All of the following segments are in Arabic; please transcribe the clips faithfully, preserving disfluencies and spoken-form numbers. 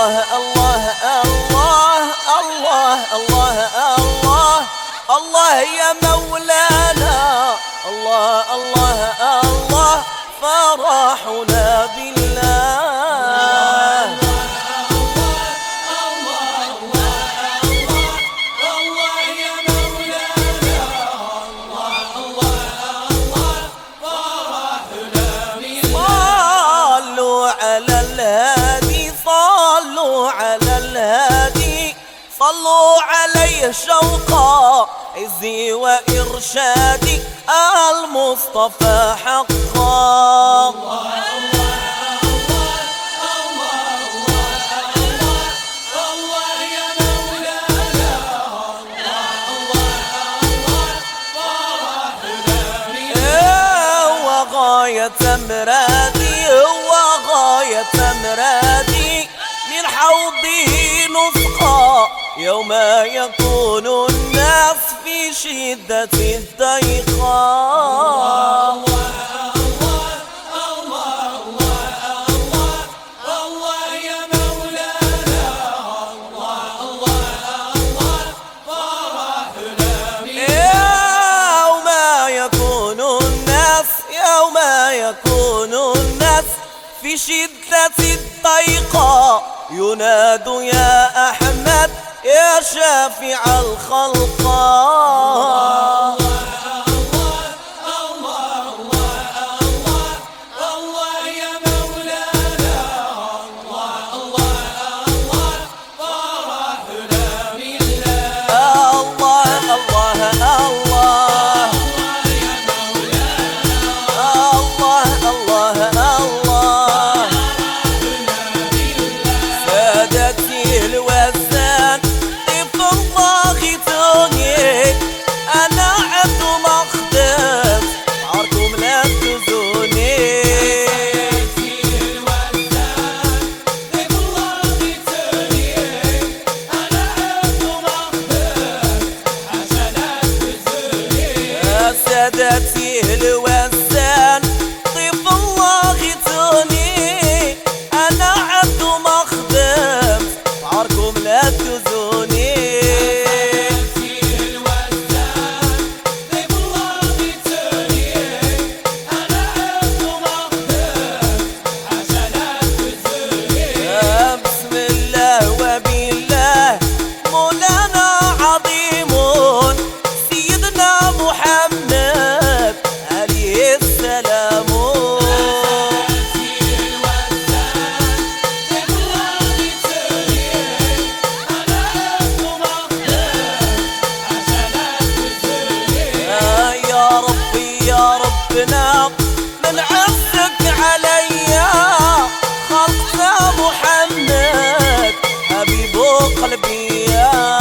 الله الله الله الله الله الله الله يا مولانا الله الله الله فرحنا بالله صلوا عليه شوقا عزي وإرشادي المصطفى حقا. الله الله الله الله الله يا مولانا الله الله فرحنا وغاية مرادي وغاية مرادي من حوضه نسقى يوم يكون الناس في شدة الضيقة. الله الله الله الله الله الله يا مولانا الله الله الله فرحنا يوم يكون الناس يوم يكون الناس في شدة الضيقة يناد يا أحمد يا شافع الخلق. الله الله الله الله الله الله يا مولانا الله الله الله فرحنا بالله. الله الله الله يا مولانا الله الله الله سادتي الوزان أنا عبد مخدم عاركم لا تزوني. أنا عبد مخدم حسنات تزوني يا سادتي الوزان ضيف الله توني. أنا عبد مخدم عاركم لا تزوني. من عزك عليا خلقنا محمد حبيب قلبي يا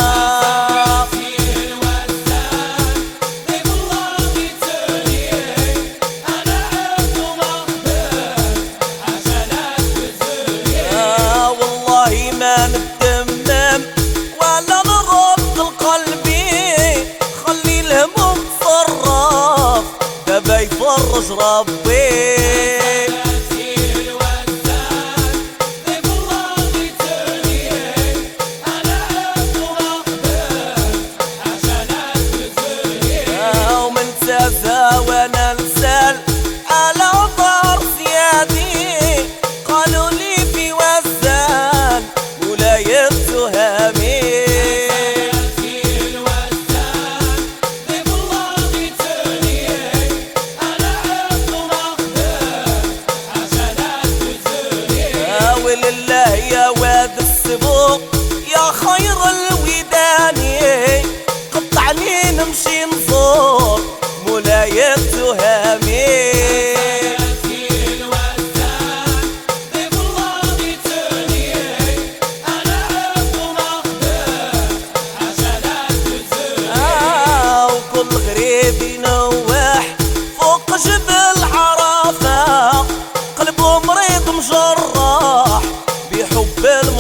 والله ما نتمم ولا نرد لقلبي خلي الهموم تصرف دابا يفرج ربي. ومن تزا وانا نسال على ضر سيادي قالوا لي في وزان ولاية تهامي. ولله يا واد السبوق يا خير الوداني قطعني نمشي نزور مولاي تهامي. وكل غريب ينوح فوق جبل عرفة قلبه مريض مجرح بحب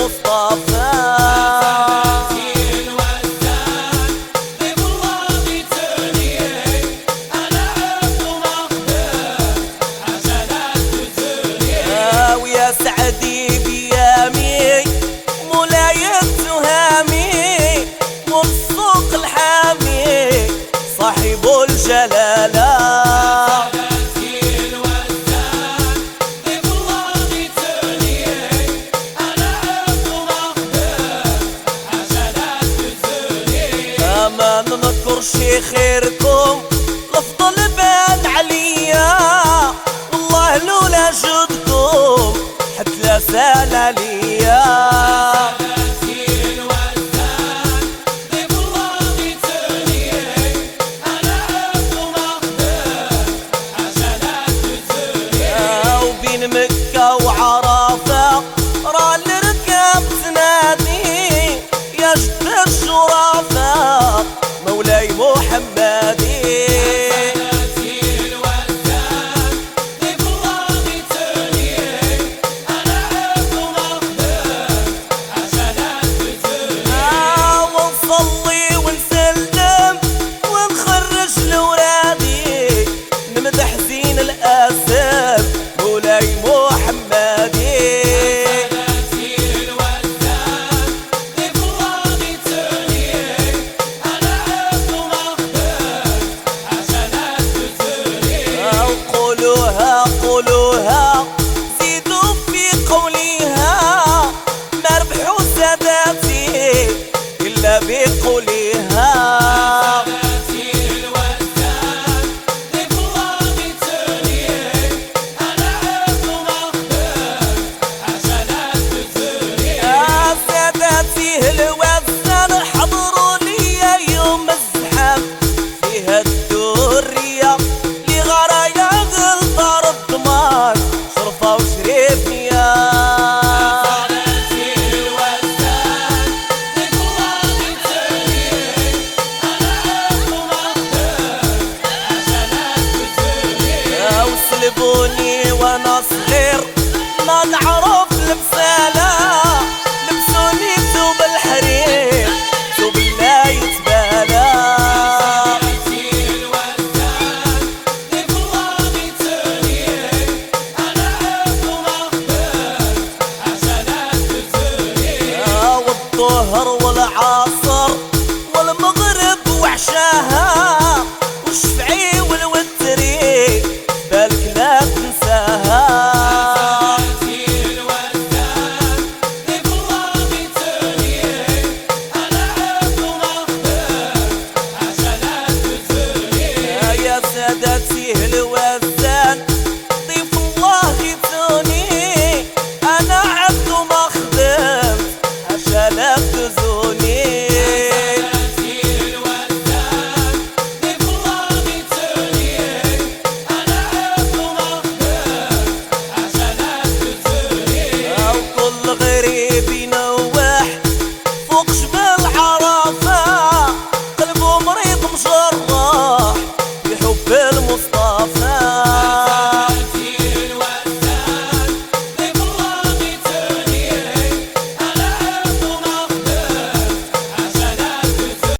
ما ننكرش خيركم الافضل بان عليا، والله لولا جودكم حتى لا سال عليا. مكة وعرفة راه الركاب تنادي يا جد الشرفاء مولاي محمدي. ونصلي ونسلم ونخرج لورادي نمدح زين الاسد مولاي محمدي. قولوها قولوها زيدوا في قوليها ما ربحوا ساداتي إلا بقوليها. الوزن حضروا لي يوم الزحام فيها الدورية لي غرايا غلطار الضمان شرفة وشريفنيا. وسلبوني وانا صغير ما نعرف لبسالة لبسوني ثوب الحرير ثوب لا يتبالى. والظهر والعصر والمغرب وعشاها